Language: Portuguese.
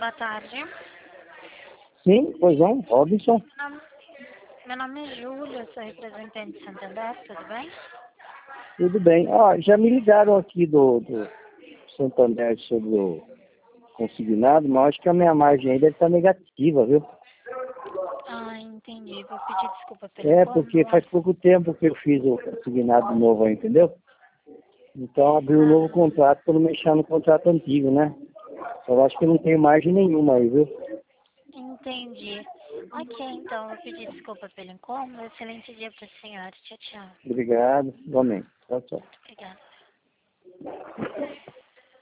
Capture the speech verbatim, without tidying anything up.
Boa tarde. Sim, pois não, Robinson. Meu nome, meu nome é Júlia, sou representante de Santander, tudo bem? Tudo bem. Ah, já me ligaram aqui do, do Santander sobre o consignado, mas acho que a minha margem aí deve estar negativa, viu? Ah, entendi. Vou pedir desculpa pelo É, incômodo, porque faz mas... pouco tempo que eu fiz o consignado novo aí, entendeu? Então abri um novo Ah, contrato para não mexer no contrato antigo, né? Eu acho que eu não tenho margem nenhuma aí, viu? entendi. Ok, então, vou pedir desculpa pelo incômodo. Excelente dia para a senhora. Tchau, tchau. Obrigado, igualmente. Tchau, tchau. Obrigada.